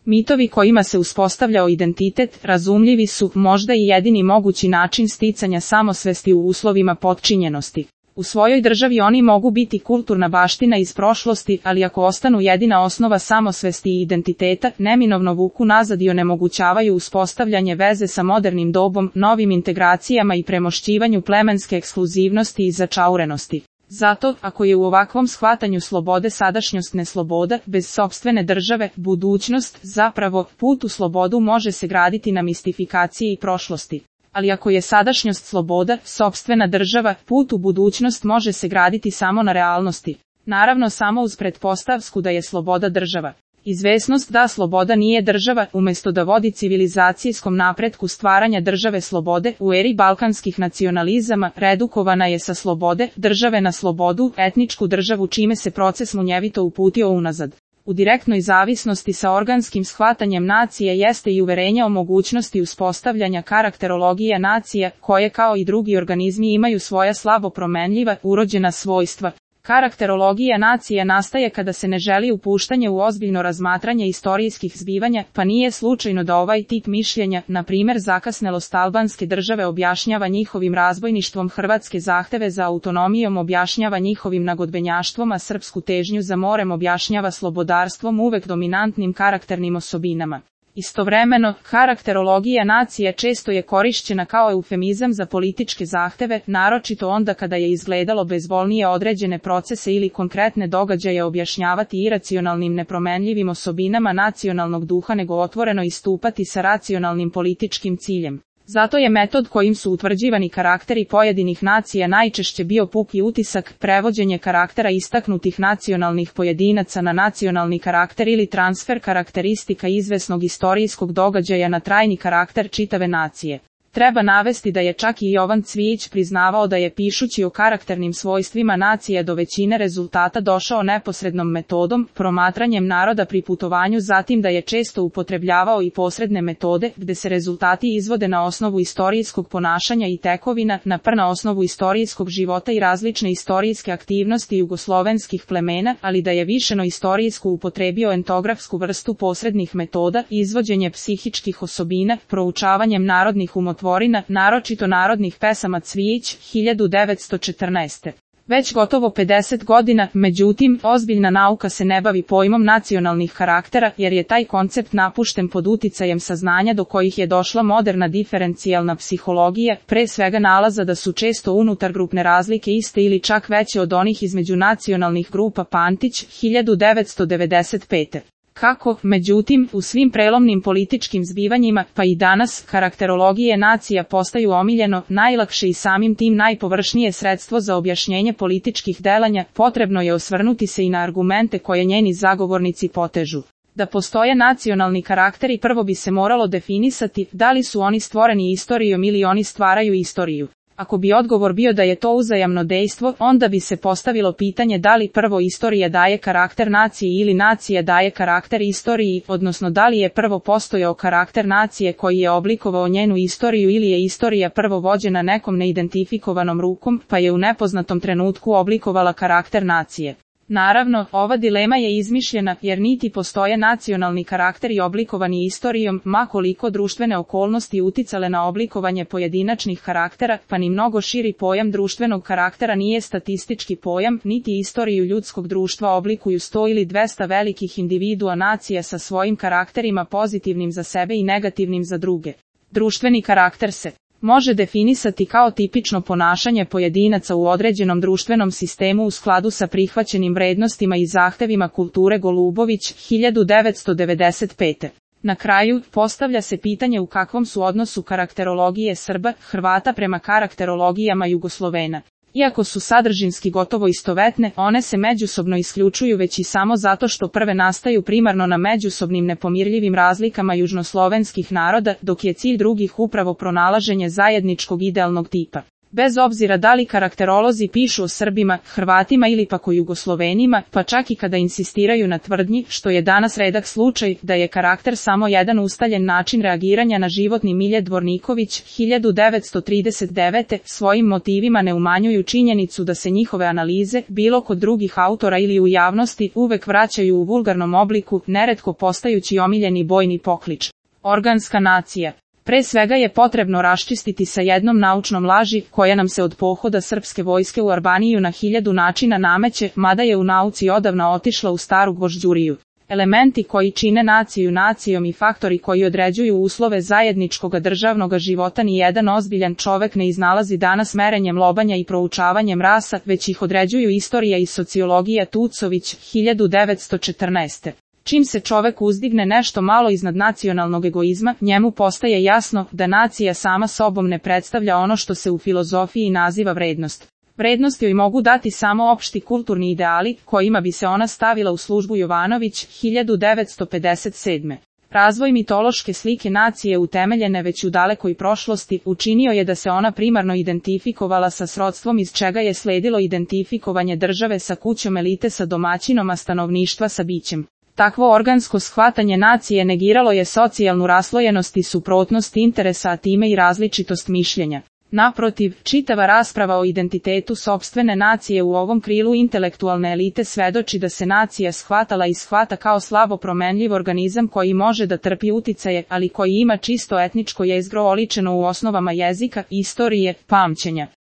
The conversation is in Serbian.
Mitovi kojima se uspostavljao identitet razumljivi su možda i jedini mogući način sticanja samosvesti u uslovima potčinjenosti. U svojoj državi oni mogu biti kulturna baština iz prošlosti, ali ako ostanu jedina osnova samosvesti i identiteta, neminovno vuku nazad i onemogućavaju uspostavljanje veze sa modernim dobom, novim integracijama i premošćivanju plemenske ekskluzivnosti i začaurenosti. Zato, ako je u ovakvom shvatanju slobode sadašnjost nesloboda, bez sopstvene države, budućnost, zapravo, put u slobodu može se graditi na mistifikaciji i prošlosti. Ali ako je sadašnjost sloboda, sopstvena država, put u budućnost može se graditi samo na realnosti. Naravno samo uz pretpostavku da je sloboda država. Izvesnost da sloboda nije država, umjesto da vodi civilizacijskom napretku stvaranja države slobode, u eri balkanskih nacionalizama, redukovana je sa slobode, države na slobodu, etničku državu čime se proces munjevito uputio unazad. U direktnoj zavisnosti sa organskim shvatanjem nacije jeste i uverenje o mogućnosti uspostavljanja karakterologije nacija, koje kao i drugi organizmi imaju svoja slabo promenljiva, urođena svojstva. Karakterologija nacija nastaje kada se ne želi upuštanje u ozbiljno razmatranje istorijskih zbivanja, pa nije slučajno da ovaj tip mišljenja, na primjer zakasnelost albanske države objašnjava njihovim razbojništvom, hrvatske zahteve za autonomijom objašnjava njihovim nagodbenjaštvom, a srpsku težnju za morem objašnjava slobodarstvom uvek dominantnim karakternim osobinama. Istovremeno, karakterologija nacije često je korišćena kao eufemizam za političke zahteve, naročito onda kada je izgledalo bezbolnije određene procese ili konkretne događaje objašnjavati iracionalnim nepromenljivim osobinama nacionalnog duha nego otvoreno istupati sa racionalnim političkim ciljem. Zato je metod kojim su utvrđivani karakteri pojedinih nacija najčešće bio puki utisak, prevođenje karaktera istaknutih nacionalnih pojedinaca na nacionalni karakter ili transfer karakteristika izvesnog istorijskog događaja na trajni karakter čitave nacije. Treba navesti da je čak i Jovan Cvijić priznavao da je pišući o karakternim svojstvima nacije do većine rezultata došao neposrednom metodom, promatranjem naroda pri putovanju, zatim da je često upotrebljavao i posredne metode, gde se rezultati izvode na osnovu istorijskog ponašanja i tekovina, na osnovu istorijskog života i različne istorijske aktivnosti jugoslovenskih plemena, ali da je višeno istorijsku upotrebio entografsku vrstu posrednih metoda, izvođenje psihičkih osobina, proučavanjem narodnih umotvorina, naročito narodnih pesama Cvijić, 1914. Već gotovo 50 godina, međutim, ozbiljna nauka se ne bavi pojmom nacionalnih karaktera, jer je taj koncept napušten pod uticajem saznanja do kojih je došla moderna diferencijalna psihologija, pre svega nalaza da su često unutargrupne razlike iste ili čak veće od onih između nacionalnih grupa. Pantić, 1995. Kako, međutim, u svim prelomnim političkim zbivanjima, pa i danas, karakterologije nacija postaju omiljeno, najlakše i samim tim najpovršnije sredstvo za objašnjenje političkih delanja, potrebno je osvrnuti se i na argumente koje njeni zagovornici potežu. Da postoje nacionalni karakteri, prvo bi se moralo definisati da li su oni stvoreni istorijom ili oni stvaraju istoriju. Ako bi odgovor bio da je to uzajamno dejstvo, onda bi se postavilo pitanje da li prvo istorija daje karakter naciji ili nacija daje karakter istoriji, odnosno da li je prvo postojao karakter nacije koji je oblikovao njenu istoriju ili je istorija prvo vođena nekom neidentifikovanom rukom, pa je u nepoznatom trenutku oblikovala karakter nacije. Naravno, ova dilema je izmišljena, jer niti postoje nacionalni karakteri oblikovani istorijom, ma koliko društvene okolnosti uticale na oblikovanje pojedinačnih karaktera, pa ni mnogo širi pojam društvenog karaktera nije statistički pojam, niti istoriju ljudskog društva oblikuju 100 ili 200 velikih individua nacija sa svojim karakterima pozitivnim za sebe i negativnim za druge. Društveni karakter se može definisati kao tipično ponašanje pojedinaca u određenom društvenom sistemu u skladu sa prihvaćenim vrednostima i zahtevima kulture. Golubović, 1995. Na kraju, postavlja se pitanje u kakvom su odnosu karakterologije Srba, Hrvata prema karakterologijama Jugoslovena. Iako su sadržinski gotovo istovetne, one se međusobno isključuju već i samo zato što prve nastaju primarno na međusobnim nepomirljivim razlikama južnoslovenskih naroda, dok je cilj drugih upravo pronalaženje zajedničkog idealnog tipa. Bez obzira da li karakterolozi pišu o Srbima, Hrvatima ili pak o Jugoslovenima, pa čak i kada insistiraju na tvrdnji, što je danas redak slučaj, da je karakter samo jedan ustaljen način reagiranja na životni milje, Dvorniković, 1939. svojim motivima ne umanjuju činjenicu da se njihove analize, bilo kod drugih autora ili u javnosti, uvek vraćaju u vulgarnom obliku, neretko postajući omiljeni bojni poklič. Organska nacija. Pre svega je potrebno raščistiti sa jednom naučnom laži, koja nam se od pohoda srpske vojske u Albaniju na 1000 načina nameće, mada je u nauci odavno otišla u staru gvožđuriju. Elementi koji čine naciju nacijom i faktori koji određuju uslove zajedničkog državnog života ni jedan ozbiljan čovek ne iznalazi danas merenjem lobanja i proučavanjem rasa, već ih određuju istorija i sociologija. Tucović, 1914. Čim se čovek uzdigne nešto malo iznad nacionalnog egoizma, njemu postaje jasno da nacija sama sobom ne predstavlja ono što se u filozofiji naziva vrednost. Vrednost joj mogu dati samo opšti kulturni ideali, kojima bi se ona stavila u službu. Jovanović, 1957. Razvoj mitološke slike nacije utemeljene već u dalekoj prošlosti učinio je da se ona primarno identifikovala sa srodstvom, iz čega je sledilo identifikovanje države sa kućom, elite sa domaćinom, a stanovništva sa bićem. Takvo organsko shvatanje nacije negiralo je socijalnu raslojenost i suprotnost interesa, a time i različitost mišljenja. Naprotiv, čitava rasprava o identitetu sopstvene nacije u ovom krilu intelektualne elite svedoči da se nacija shvatala i shvata kao slabo promenljiv organizam koji može da trpi uticaje, ali koji ima čisto etničko jezgro oličeno u osnovama jezika, istorije, pamćenja.